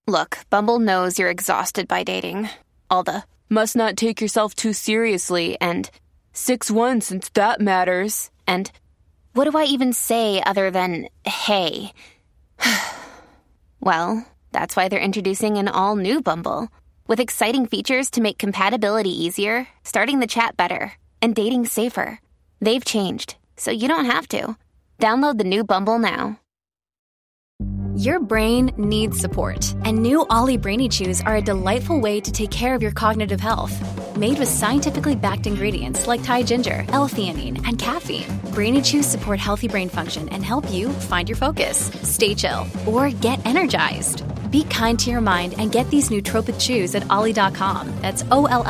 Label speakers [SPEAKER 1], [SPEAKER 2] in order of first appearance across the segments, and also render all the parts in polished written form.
[SPEAKER 1] Look, Bumble knows you're exhausted by dating. All the must not take yourself too seriously and 6'1" since that matters. And what do I even say other than hey? Well, that's why they're introducing an all-new Bumble with exciting features to make compatibility easier, starting the chat better, and dating safer. They've changed, so you don't have to. Download the new Bumble now.
[SPEAKER 2] Your brain needs support, and new Ollie Brainy Chews are a delightful way to take care of your cognitive health. Made with scientifically backed ingredients like Thai ginger, L-theanine, and caffeine, Brainy Chews support healthy brain function and help you find your focus, stay chill, or get energized. Be kind to your mind and get these nootropic chews at ollie.com. That's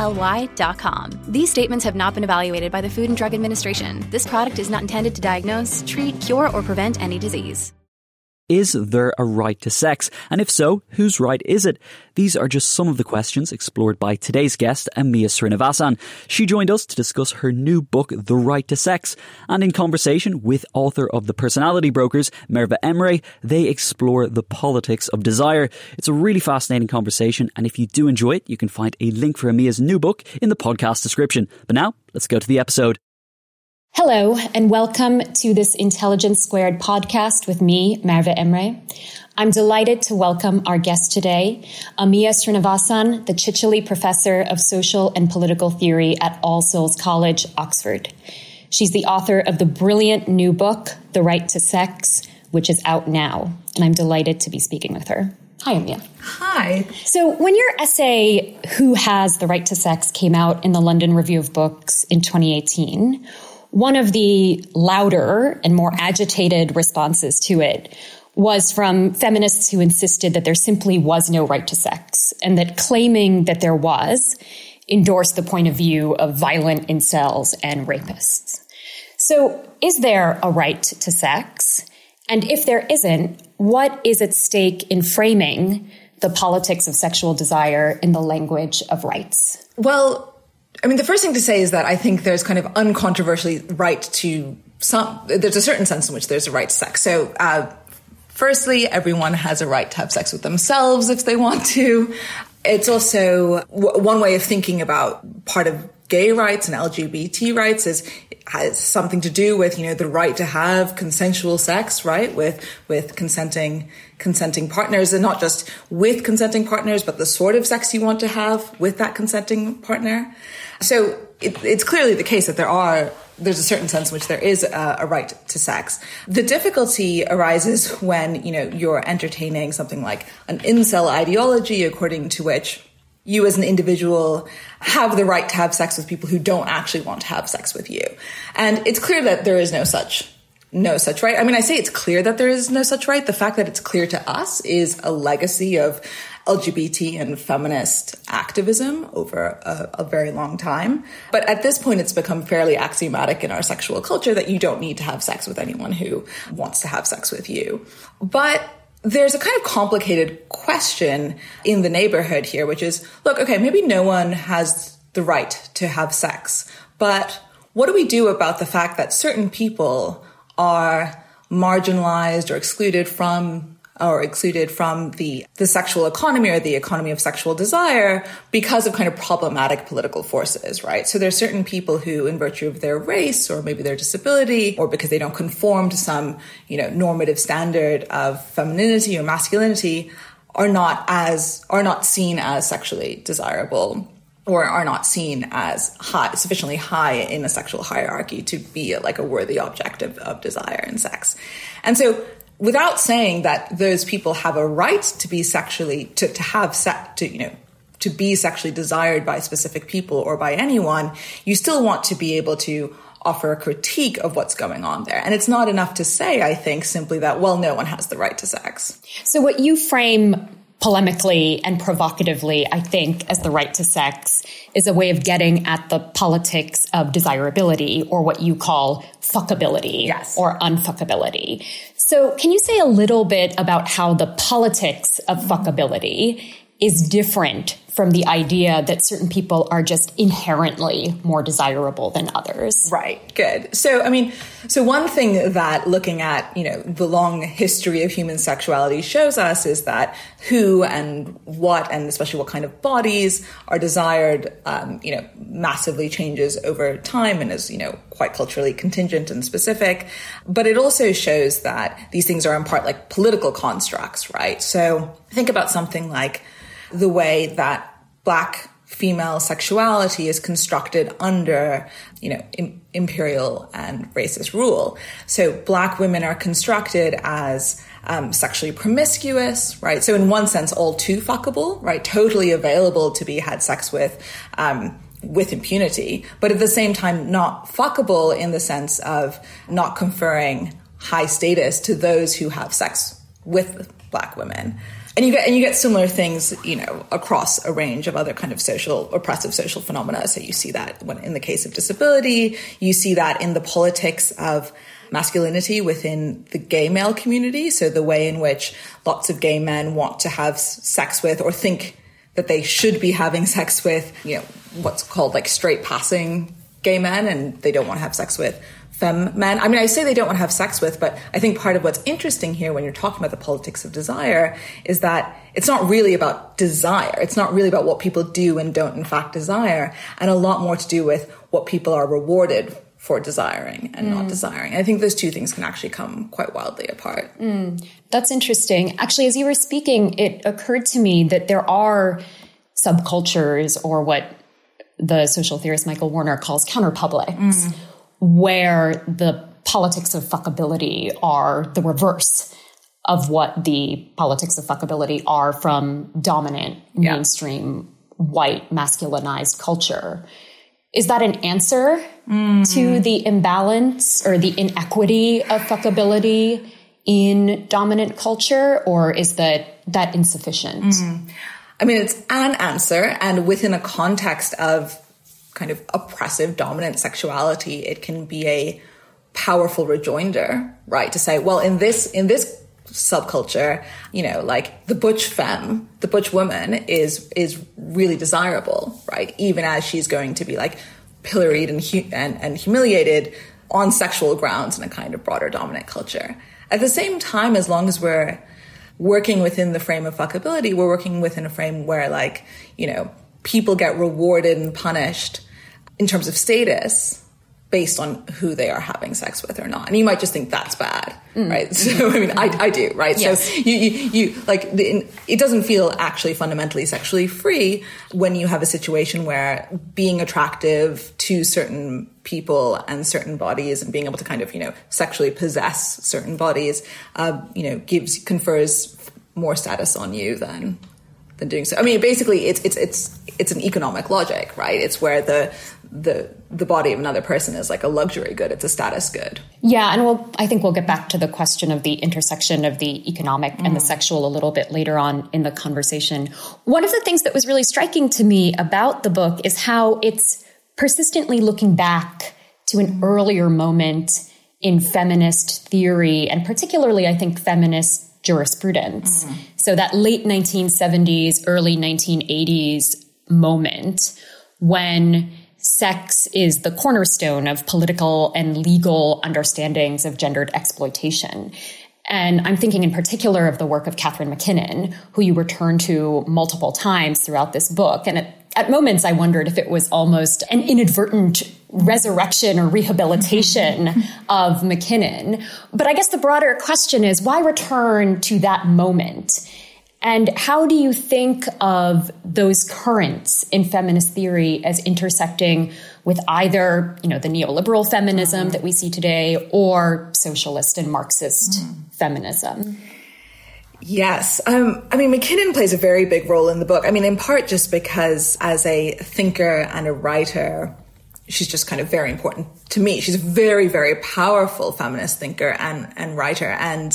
[SPEAKER 2] OLLY.com. These statements have not been evaluated by the Food and Drug Administration. This product is not intended to diagnose, treat, cure, or prevent any disease.
[SPEAKER 3] Is there a right to sex? And if so, whose right is it? These are just some of the questions explored by today's guest, Amiya Srinivasan. She joined us to discuss her new book, The Right to Sex. And in conversation with author of The Personality Brokers, Merve Emre, they explore the politics of desire. It's a really fascinating conversation, and if you do enjoy it, you can find a link for Amiya's new book in the podcast description. But now, let's go to the episode.
[SPEAKER 4] Hello, and welcome to this Intelligence Squared podcast with me, Merve Emre. I'm delighted to welcome our guest today, Amiya Srinivasan, the Chichely Professor of Social and Political Theory at All Souls College, Oxford. She's the author of the brilliant new book, The Right to Sex, which is out now, and I'm delighted to be speaking with her. Hi, Amiya.
[SPEAKER 5] Hi.
[SPEAKER 4] So when your essay, Who Has the Right to Sex, came out in the London Review of Books in 2018, one of the louder and more agitated responses to it was from feminists who insisted that there simply was no right to sex, and that claiming that there was endorsed the point of view of violent incels and rapists. So is there a right to sex? And if there isn't, what is at stake in framing the politics of sexual desire in the language of rights?
[SPEAKER 5] Well, I mean, the first thing to say is that I think there's kind of uncontroversially right to there's a certain sense in which there's a right to sex. So, firstly, everyone has a right to have sex with themselves if they want to. It's also one way of thinking about part of gay rights and LGBT rights has something to do with, the right to have consensual sex, right? With consenting partners, and not just with consenting partners, but the sort of sex you want to have with that consenting partner. So it's clearly the case that there's a certain sense in which there is a right to sex. The difficulty arises when, you're entertaining something like an incel ideology, according to which you as an individual have the right to have sex with people who don't actually want to have sex with you. And it's clear that there is no such right. I mean, I say it's clear that there is no such right. The fact that it's clear to us is a legacy of LGBT and feminist activism over a very long time. But at this point, it's become fairly axiomatic in our sexual culture that you don't need to have sex with anyone who wants to have sex with you. But there's a kind of complicated question in the neighborhood here, which is, look, okay, maybe no one has the right to have sex, but what do we do about the fact that certain people are marginalized or excluded from the sexual economy or the economy of sexual desire because of kind of problematic political forces, right? So there's certain people who, in virtue of their race or maybe their disability, or because they don't conform to some, normative standard of femininity or masculinity, are not seen as sexually desirable, or are not seen as sufficiently high in a sexual hierarchy to be like a worthy object of desire and sex. And so, without saying that those people have a right to be to be sexually desired by specific people or by anyone, you still want to be able to offer a critique of what's going on there. And it's not enough to say, I think, simply that, well, no one has the right to sex.
[SPEAKER 4] So what you frame polemically and provocatively, I think, as the right to sex is a way of getting at the politics of desirability, or what you call fuckability.
[SPEAKER 5] Yes.
[SPEAKER 4] Or unfuckability. So can you say a little bit about how the politics of fuckability is different from the idea that certain people are just inherently more desirable than others.
[SPEAKER 5] Right. Good. So, so one thing that looking at, the long history of human sexuality shows us is that who and what, and especially what kind of bodies are desired, massively changes over time and is, quite culturally contingent and specific. But it also shows that these things are in part like political constructs, right? So think about something like the way that Black female sexuality is constructed under, imperial and racist rule. So Black women are constructed as sexually promiscuous, right? So in one sense, all too fuckable, right? Totally available to be had sex with impunity, but at the same time, not fuckable in the sense of not conferring high status to those who have sex with Black women. And you get similar things, across a range of other kind of oppressive social phenomena. So you see that in the case of disability, you see that in the politics of masculinity within the gay male community. So the way in which lots of gay men want to have sex with or think that they should be having sex with, what's called like straight passing gay men, and they don't want to have sex with femme men. I say they don't want to have sex with, but I think part of what's interesting here when you're talking about the politics of desire is that it's not really about desire. It's not really about what people do and don't in fact desire, and a lot more to do with what people are rewarded for desiring and not desiring. I think those two things can actually come quite wildly apart.
[SPEAKER 4] That's interesting. Actually, as you were speaking, it occurred to me that there are subcultures, or what the social theorist Michael Warner calls counterpublics, where the politics of fuckability are the reverse of what the politics of fuckability are from dominant, mainstream, white, masculinized culture. Is that an answer to the imbalance or the inequity of fuckability in dominant culture, or is that insufficient?
[SPEAKER 5] It's an answer, and within a context of kind of oppressive, dominant sexuality, it can be a powerful rejoinder, right? To say, well, in this subculture, like the butch femme, the butch woman is really desirable, right? Even as she's going to be like pilloried and humiliated on sexual grounds in a kind of broader dominant culture. At the same time, as long as we're working within the frame of fuckability, we're working within a frame where people get rewarded and punished in terms of status based on who they are having sex with or not. And you might just think that's bad, right? So, I do, right? Yes. So it doesn't feel actually fundamentally sexually free when you have a situation where being attractive to certain people and certain bodies and being able to kind of, sexually possess certain bodies, confers more status on you than doing so. Basically it's an economic logic, right? It's where the body of another person is like a luxury good. It's a status good.
[SPEAKER 4] Yeah. And I think we'll get back to the question of the intersection of the economic and the sexual a little bit later on in the conversation. One of the things that was really striking to me about the book is how it's persistently looking back to an earlier moment in feminist theory, and particularly, I think, feminist jurisprudence. So that late 1970s, early 1980s moment when sex is the cornerstone of political and legal understandings of gendered exploitation. And I'm thinking in particular of the work of Catherine MacKinnon, who you return to multiple times throughout this book. And at moments, I wondered if it was almost an inadvertent resurrection or rehabilitation of MacKinnon. But I guess the broader question is, why return to that moment? And how do you think of those currents in feminist theory as intersecting with either, the neoliberal feminism that we see today or socialist and Marxist feminism?
[SPEAKER 5] Yes. MacKinnon plays a very big role in the book. In part just because as a thinker and a writer, she's just kind of very important to me. She's a very, very powerful feminist thinker and writer. And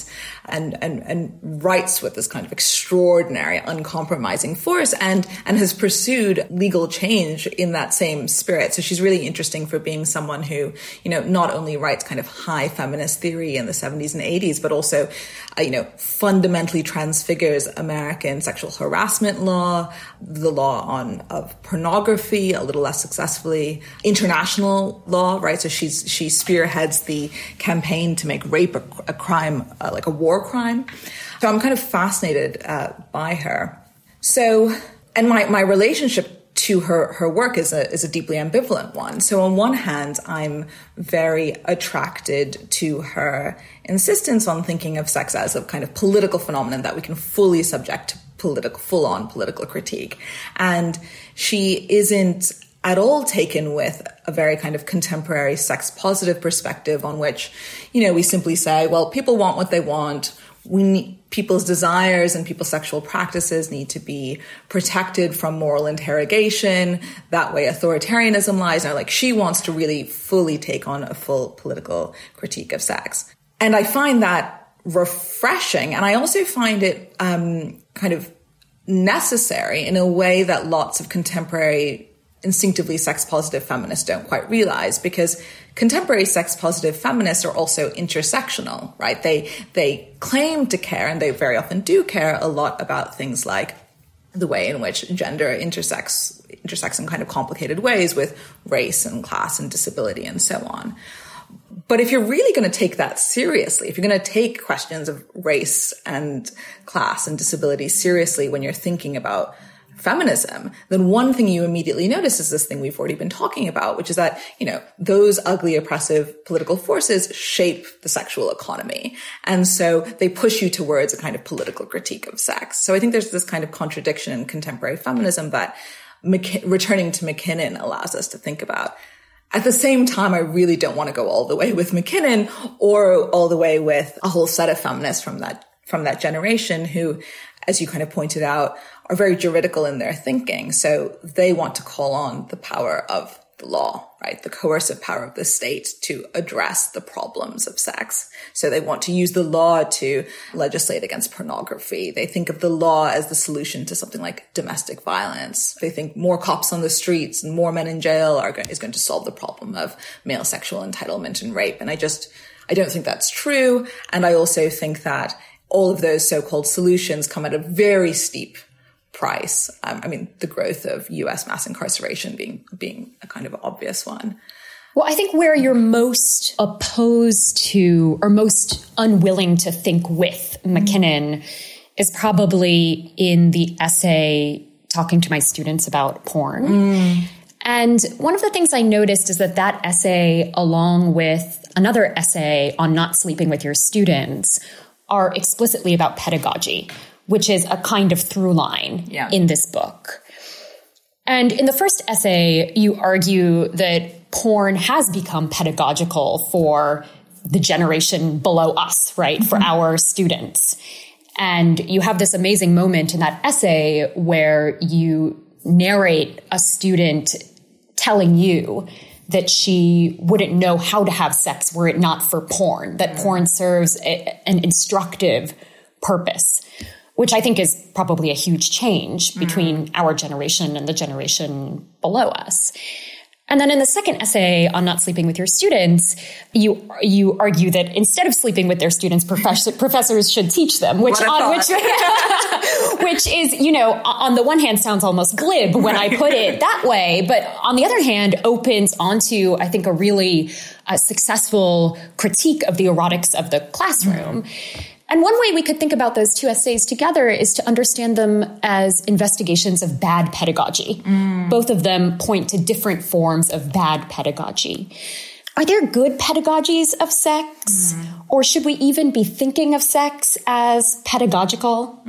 [SPEAKER 5] and writes with this kind of extraordinary, uncompromising force and has pursued legal change in that same spirit. So she's really interesting for being someone who, not only writes kind of high feminist theory in the 70s and 80s, but also, fundamentally transfigures American sexual harassment law, the law of pornography, a little less successfully, international law, right? So she spearheads the campaign to make rape a crime, like a war crime. So I'm kind of fascinated by her. So, and my relationship to her work is a deeply ambivalent one. So on one hand, I'm very attracted to her insistence on thinking of sex as a kind of political phenomenon that we can fully subject to full-on political critique. And she isn't at all taken with a very kind of contemporary sex-positive perspective on which, we simply say, well, people want what they want. People's desires and people's sexual practices need to be protected from moral interrogation. That way authoritarianism lies. Now, she wants to really fully take on a full political critique of sex. And I find that refreshing. And I also find it kind of necessary in a way that lots of contemporary instinctively sex-positive feminists don't quite realize, because contemporary sex-positive feminists are also intersectional, right? They claim to care, and they very often do care a lot about things like the way in which gender intersects in kind of complicated ways with race and class and disability and so on. But if you're really going to take that seriously, if you're going to take questions of race and class and disability seriously when you're thinking about feminism, then one thing you immediately notice is this thing we've already been talking about, which is that, those ugly, oppressive political forces shape the sexual economy. And so they push you towards a kind of political critique of sex. So I think there's this kind of contradiction in contemporary feminism that returning to MacKinnon allows us to think about. At the same time, I really don't want to go all the way with MacKinnon or all the way with a whole set of feminists from that generation who, as you kind of pointed out, are very juridical in their thinking. So they want to call on the power of the law, right? The coercive power of the state to address the problems of sex. So they want to use the law to legislate against pornography. They think of the law as the solution to something like domestic violence. They think more cops on the streets and more men in jail is going to solve the problem of male sexual entitlement and rape. And I don't think that's true. And I also think that all of those so-called solutions come at a very steep price. The growth of U.S. mass incarceration being a kind of obvious one.
[SPEAKER 4] Well, I think where you're most opposed to or most unwilling to think with MacKinnon is probably in the essay Talking to My Students About Porn. And one of the things I noticed is that essay, along with another essay on not sleeping with your students, are explicitly about pedagogy, which is a kind of through line in this book. And in the first essay, you argue that porn has become pedagogical for the generation below us, right? For our students. And you have this amazing moment in that essay where you narrate a student telling you that she wouldn't know how to have sex were it not for porn, that porn serves an instructive purpose, which I think is probably a huge change between our generation and the generation below us. And then in the second essay on not sleeping with your students, you argue that instead of sleeping with their students, professors should teach them, which is, on the one hand sounds almost glib when I put it that way, but on the other hand opens onto, I think, a really successful critique of the erotics of the classroom. And one way we could think about those two essays together is to understand them as investigations of bad pedagogy. Both of them point to different forms of bad pedagogy. Are there good pedagogies of sex? Or should we even be thinking of sex as pedagogical?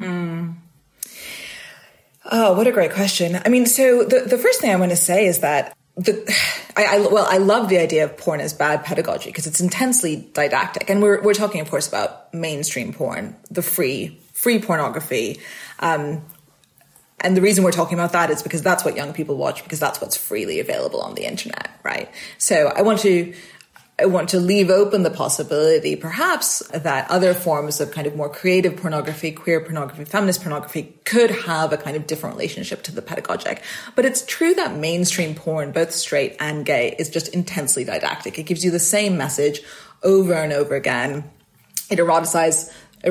[SPEAKER 5] Oh, what a great question. So the first thing I want to say is that I love the idea of porn as bad pedagogy because it's intensely didactic. And we're talking, of course, about mainstream porn, the free pornography. And the reason we're talking about that is because that's what young people watch, because that's what's freely available on the internet, right? So I want to I want to leave open the possibility, perhaps, that other forms of kind of more creative pornography, queer pornography, feminist pornography could have a kind of different relationship to the pedagogic. But it's true that mainstream porn, both straight and gay, is just intensely didactic. It gives you the same message over and over again. It eroticizes,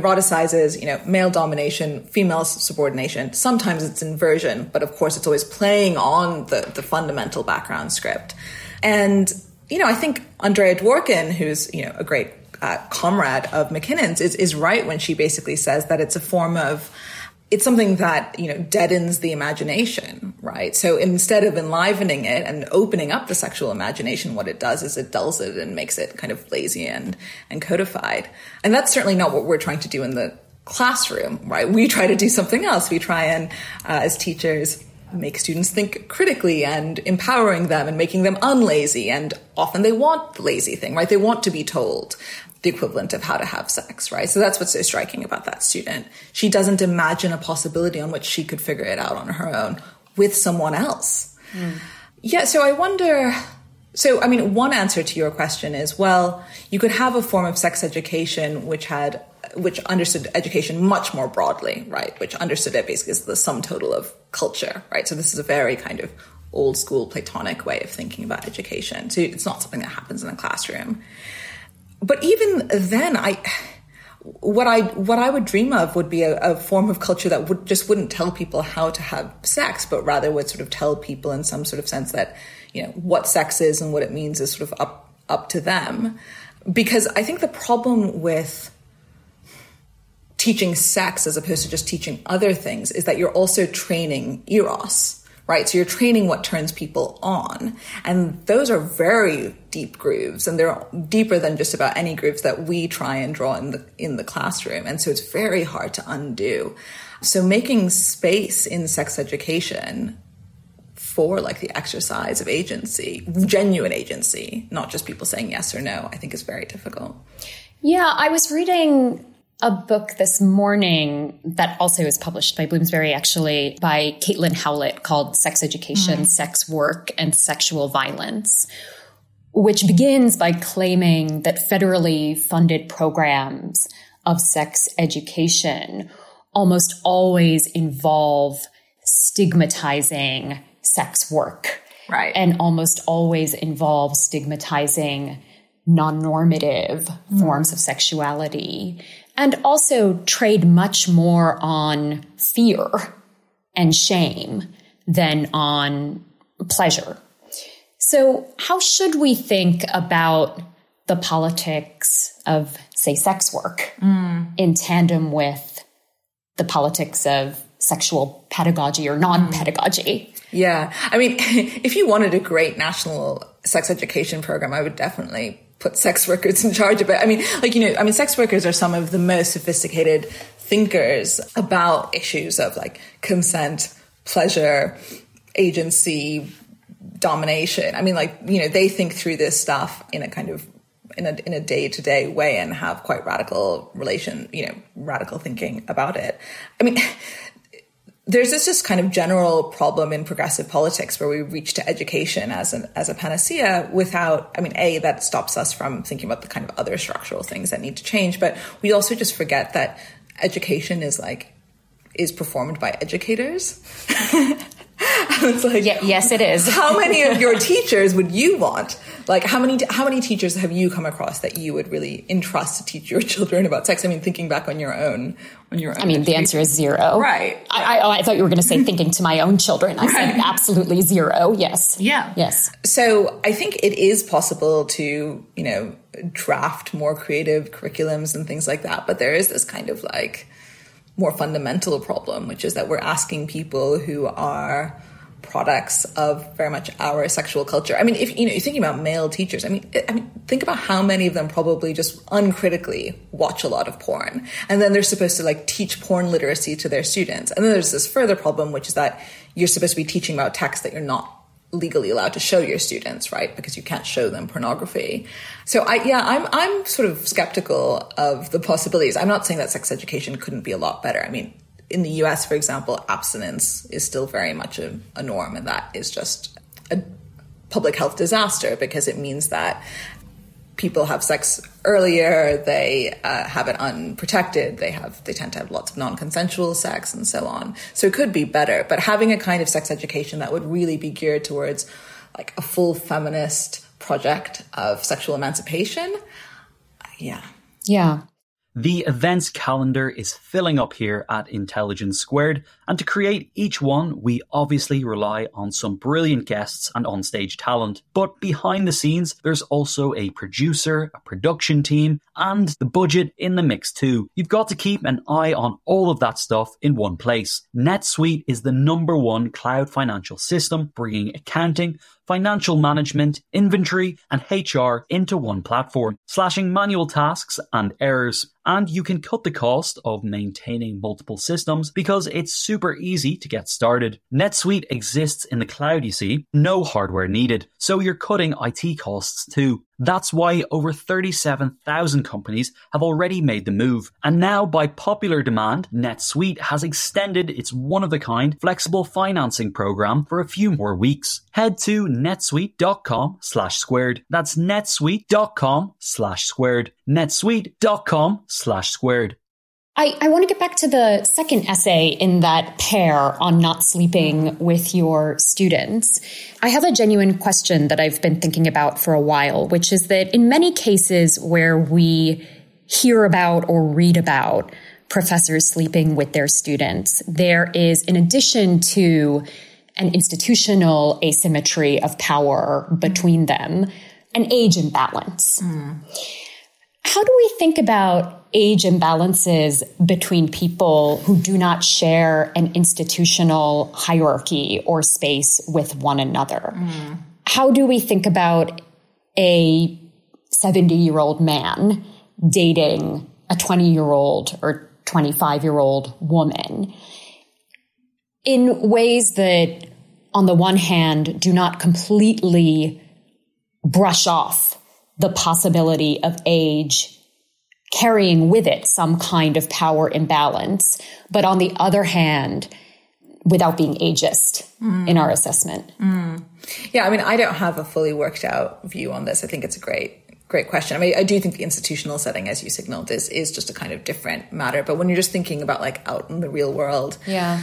[SPEAKER 5] male domination, female subordination. Sometimes it's inversion, but of course it's always playing on the fundamental background script. And I think Andrea Dworkin, who's, a great comrade of McKinnon's, is right when she basically says that it's it's something that, deadens the imagination, right? So instead of enlivening it and opening up the sexual imagination, what it does is it dulls it and makes it kind of lazy and codified. And that's certainly not what we're trying to do in the classroom, right? We try to do something else. We try and, as teachers, make students think critically and empowering them and making them unlazy. And often they want the lazy thing, right? They want to be told the equivalent of how to have sex, right? So that's what's so striking about that student. She doesn't imagine a possibility on which she could figure it out on her own with someone else. Yeah, so I wonder... one answer to your question is, well, you could have a form of sex education which understood education much more broadly, right? Which understood it basically as the sum total of culture, right? So this is a very kind of old school Platonic way of thinking about education. So it's not something that happens in a classroom. But even then, what I would dream of would be a form of culture that wouldn't tell people how to have sex, but rather would sort of tell people in some sort of sense that, what sex is and what it means is sort of up to them. Because I think the problem with teaching sex as opposed to just teaching other things is that you're also training eros, right? So you're training what turns people on. And those are very deep grooves, and they're deeper than just about any grooves that we try and draw in the classroom. And so it's very hard to undo. So making space in sex education for the exercise of agency, genuine agency, not just people saying yes or no, I think is very difficult.
[SPEAKER 4] Yeah, I was reading a book this morning that also is published by Bloomsbury, actually, by Caitlin Howlett, called Sex Education, Sex Work, and Sexual Violence, which begins by claiming that federally funded programs of sex education almost always involve stigmatizing sex work.
[SPEAKER 5] Right.
[SPEAKER 4] And almost always involve stigmatizing non-normative forms of sexuality, and also trade much more on fear and shame than on pleasure. So how should we think about the politics of, say, sex work in tandem with the politics of sexual pedagogy or non-pedagogy?
[SPEAKER 5] Yeah. If you wanted a great national sex education program, I would definitely put sex workers in charge of it. Sex workers are some of the most sophisticated thinkers about issues of consent, pleasure, agency, domination. They think through this stuff in a kind of in a day-to-day way and have quite radical thinking about it. There's this just kind of general problem in progressive politics where we reach to education as a panacea without, that stops us from thinking about the kind of other structural things that need to change. But we also just forget that education is performed by educators. It's
[SPEAKER 4] yes, it is.
[SPEAKER 5] How many of your teachers would you want? How many teachers have you come across that you would really entrust to teach your children about sex? Thinking back on your own.
[SPEAKER 4] The answer is zero.
[SPEAKER 5] Right.
[SPEAKER 4] I thought you were going to say thinking to my own children. I said absolutely zero. Yes.
[SPEAKER 5] Yeah.
[SPEAKER 4] Yes.
[SPEAKER 5] So I think it is possible to, draft more creative curriculums and things like that. But there is this kind of more fundamental problem, which is that we're asking people who are products of very much our sexual culture. If you're thinking about male teachers, think about how many of them probably just uncritically watch a lot of porn, and then they're supposed to teach porn literacy to their students. And then there's this further problem, which is that you're supposed to be teaching about text that you're not legally allowed to show your students, right? Because you can't show them pornography. So I'm sort of skeptical of the possibilities. I'm not saying that sex education couldn't be a lot better. In the US, for example, abstinence is still very much a norm, and that is just a public health disaster because it means that people have sex earlier, they have it unprotected, they tend to have lots of non-consensual sex and so on. So it could be better. But having a kind of sex education that would really be geared towards like a full feminist project of sexual emancipation, yeah.
[SPEAKER 3] The events calendar is filling up here at Intelligence Squared, and to create each one, we obviously rely on some brilliant guests and onstage talent. But behind the scenes, there's also a producer, a production team, and the budget in the mix too. You've got to keep an eye on all of that stuff in one place. NetSuite is the #1 cloud financial system, bringing accounting, financial management, inventory, and HR into one platform, slashing manual tasks and errors. And you can cut the cost of maintaining multiple systems because it's super easy to get started. NetSuite exists in the cloud, you see, no hardware needed, so you're cutting IT costs too. That's why over 37,000 companies have already made the move. And now, by popular demand, NetSuite has extended its one-of-a-kind flexible financing program for a few more weeks. Head to netsuite.com/squared. That's netsuite.com/squared. netsuite.com/squared.
[SPEAKER 4] I want to get back to the second essay in that pair on not sleeping with your students. I have a genuine question that I've been thinking about for a while, which is that in many cases where we hear about or read about professors sleeping with their students, there is, in addition to an institutional asymmetry of power between them, an age imbalance. How do we think about age imbalances between people who do not share an institutional hierarchy or space with one another? How do we think about a 70-year-old man dating a 20-year-old or 25-year-old woman in ways that, on the one hand, do not completely brush off the possibility of age carrying with it some kind of power imbalance, but on the other hand, without being ageist in our assessment?
[SPEAKER 5] Yeah, I mean, I don't have a fully worked out view on this. I think it's a great question. I mean, I do think the institutional setting, as you signaled, is just a kind of different matter. But when you're just thinking about like out in the real world.
[SPEAKER 4] Yeah.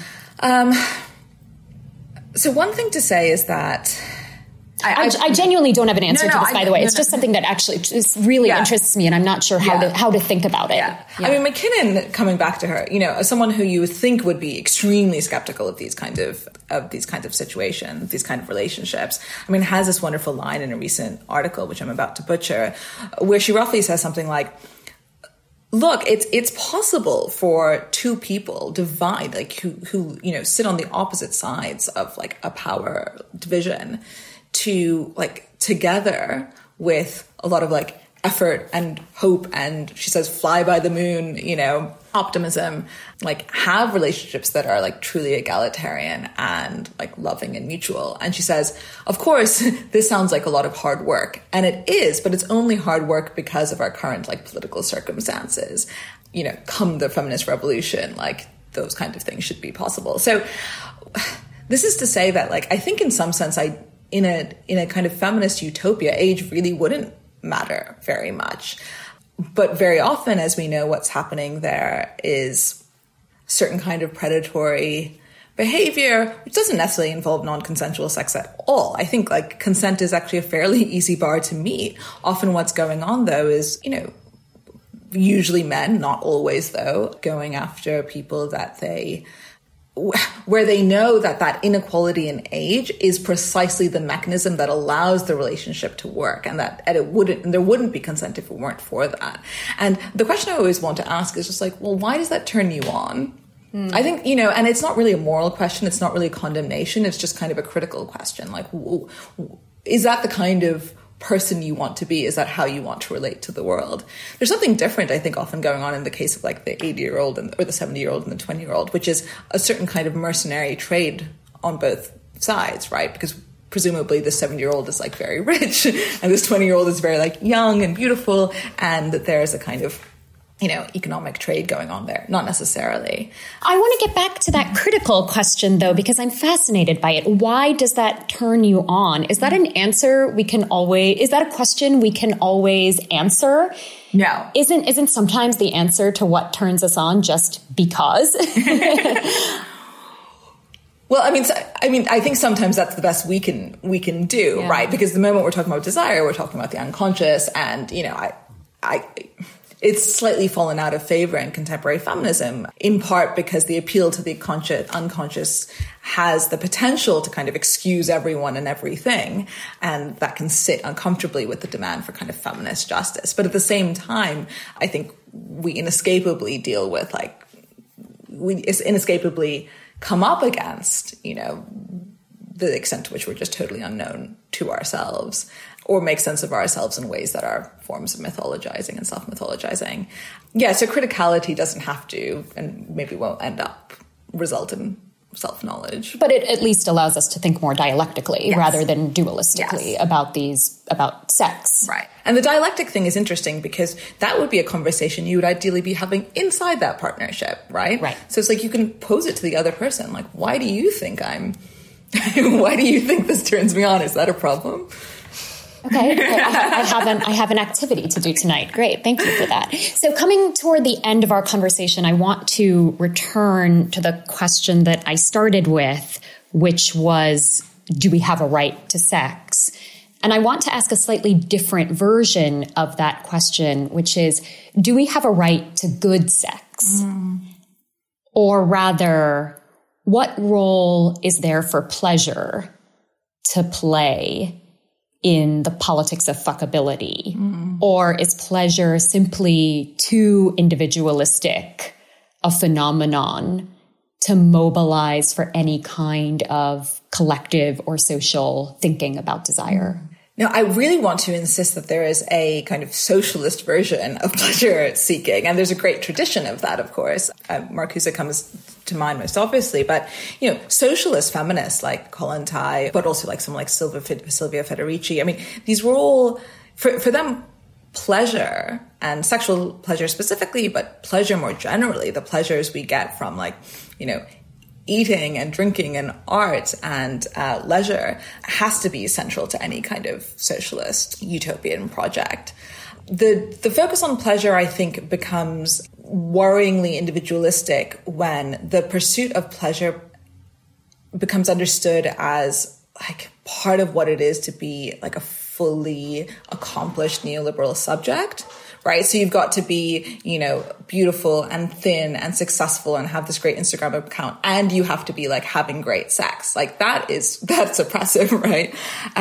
[SPEAKER 5] So one thing to say is that
[SPEAKER 4] I genuinely don't have an answer to this, by the way. It's just something that actually just really interests me, and I'm not sure how to think about it.
[SPEAKER 5] Yeah. I mean, McKinnon, coming back to her, as someone who you would think would be extremely skeptical of these kind of situations, these kind of relationships, I mean, has this wonderful line in a recent article, which I'm about to butcher, where she roughly says something like, look, it's possible for two people divide, like who sit on the opposite sides of like a power division, to like together with a lot of like effort and hope and, she says, fly by the moon, optimism, like have relationships that are like truly egalitarian and like loving and mutual. And she says, of course, this sounds like a lot of hard work, and it is, but it's only hard work because of our current like political circumstances. Come the feminist revolution, like those kind of things should be possible. So this is to say that, like, I think in some sense, in a kind of feminist utopia, age really wouldn't matter very much. But very often, as we know, what's happening there is certain kind of predatory behavior, which doesn't necessarily involve non-consensual sex at all. I think like consent is actually a fairly easy bar to meet. Often what's going on, though, is, usually men, not always though, going after people where they know that inequality in age is precisely the mechanism that allows the relationship to work, and there wouldn't be consent if it weren't for that. And the question I always want to ask is just like, well, why does that turn you on? I think, and it's not really a moral question. It's not really a condemnation. It's just kind of a critical question. Like, is that the kind of person you want to be? Is that how you want to relate to the world? There's something different, I think, often going on in the case of like the 80-year-old or the 70-year-old and the 20-year-old, which is a certain kind of mercenary trade on both sides, right? Because presumably the 70-year-old is like very rich and this 20-year-old is very like young and beautiful, and that there's a kind of economic trade going on there. Not necessarily.
[SPEAKER 4] I want to get back to that critical question, though, because I'm fascinated by it. Why does that turn you on? Is that an answer is that a question we can always answer?
[SPEAKER 5] No.
[SPEAKER 4] Isn't sometimes the answer to what turns us on just because?
[SPEAKER 5] Well, I think sometimes that's the best we can do, right? Because the moment we're talking about desire, we're talking about the unconscious, and it's slightly fallen out of favor in contemporary feminism, in part because the appeal to the unconscious has the potential to kind of excuse everyone and everything, and that can sit uncomfortably with the demand for kind of feminist justice. But at the same time, I think we inescapably come up against, the extent to which we're just totally unknown to ourselves, or make sense of ourselves in ways that are forms of mythologizing and self-mythologizing. Yeah, so criticality doesn't have to, and maybe won't result in self-knowledge.
[SPEAKER 4] But it at least allows us to think more dialectically rather than dualistically about sex.
[SPEAKER 5] Right. And the dialectic thing is interesting because that would be a conversation you would ideally be having inside that partnership, right?
[SPEAKER 4] Right.
[SPEAKER 5] So it's like you can pose it to the other person, like, why do you think why do you think this turns me on? Is that a problem?
[SPEAKER 4] Okay, I have an activity to do tonight. Great, thank you for that. So coming toward the end of our conversation, I want to return to the question that I started with, which was, do we have a right to sex? And I want to ask a slightly different version of that question, which is, do we have a right to good sex? Or rather, what role is there for pleasure to play in the politics of fuckability? Or is pleasure simply too individualistic a phenomenon to mobilize for any kind of collective or social thinking about desire?
[SPEAKER 5] Now, I really want to insist that there is a kind of socialist version of pleasure seeking. And there's a great tradition of that, of course. Marcuse comes to mind most obviously. But, socialist feminists like Kollontai, but also like someone like Silvia Federici. These were all, for them, pleasure and sexual pleasure specifically, but pleasure more generally, the pleasures we get from eating and drinking and art and leisure has to be central to any kind of socialist utopian project. The focus on pleasure, I think, becomes worryingly individualistic when the pursuit of pleasure becomes understood as like part of what it is to be like a fully accomplished neoliberal subject. Right. So you've got to be, beautiful and thin and successful and have this great Instagram account. And you have to be like having great sex. Like that's oppressive. Right.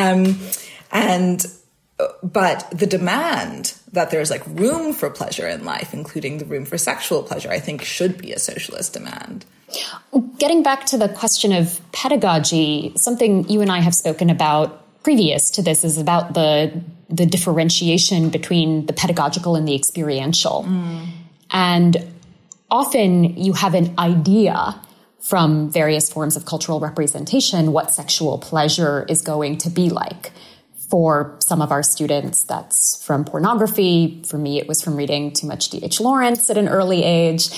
[SPEAKER 5] But the demand that there's like room for pleasure in life, including the room for sexual pleasure, I think should be a socialist demand.
[SPEAKER 4] Getting back to the question of pedagogy, something you and I have spoken about previous to this is about the differentiation between the pedagogical and the experiential. And often you have an idea from various forms of cultural representation what sexual pleasure is going to be like. For some of our students, that's from pornography. For me, it was from reading too much D.H. Lawrence at an early age.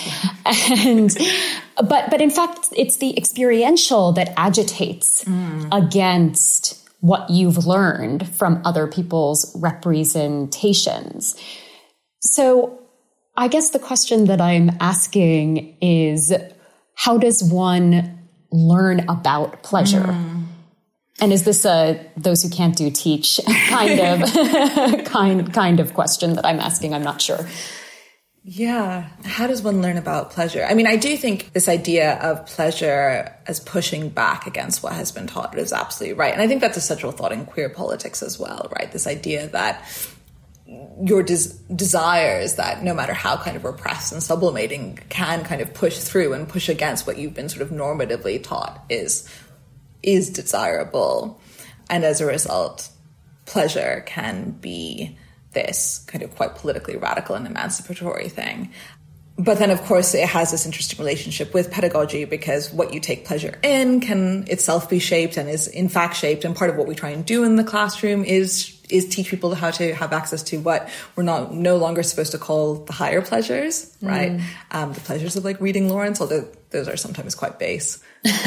[SPEAKER 4] But in fact, it's the experiential that agitates against what you've learned from other people's representations. So I guess the question that I'm asking is, how does one learn about pleasure? And is this a those who can't do teach kind of question that I'm asking? I'm not sure.
[SPEAKER 5] Yeah. How does one learn about pleasure? I do think this idea of pleasure as pushing back against what has been taught is absolutely right. And I think that's a central thought in queer politics as well, right? This idea that your desires that no matter how kind of repressed and sublimating can kind of push through and push against what you've been sort of normatively taught is desirable. And as a result, pleasure can be this kind of quite politically radical and emancipatory thing. But then, of course, it has this interesting relationship with pedagogy because what you take pleasure in can itself be shaped and is in fact shaped. And part of what we try and do in the classroom is is teach people how to have access to what we're no longer supposed to call the higher pleasures, right? The pleasures of like reading Lawrence, although those are sometimes quite base.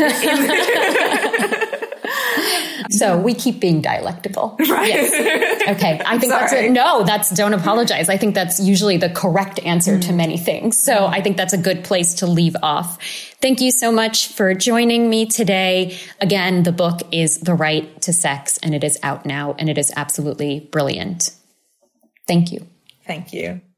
[SPEAKER 4] So we keep being dialectical.
[SPEAKER 5] Right.
[SPEAKER 4] Yes. Okay. I think that's it. No, don't apologize. I think that's usually the correct answer to many things. So I think that's a good place to leave off. Thank you so much for joining me today. Again, the book is The Right to Sex, and it is out now, and it is absolutely brilliant. Thank you.
[SPEAKER 5] Thank you.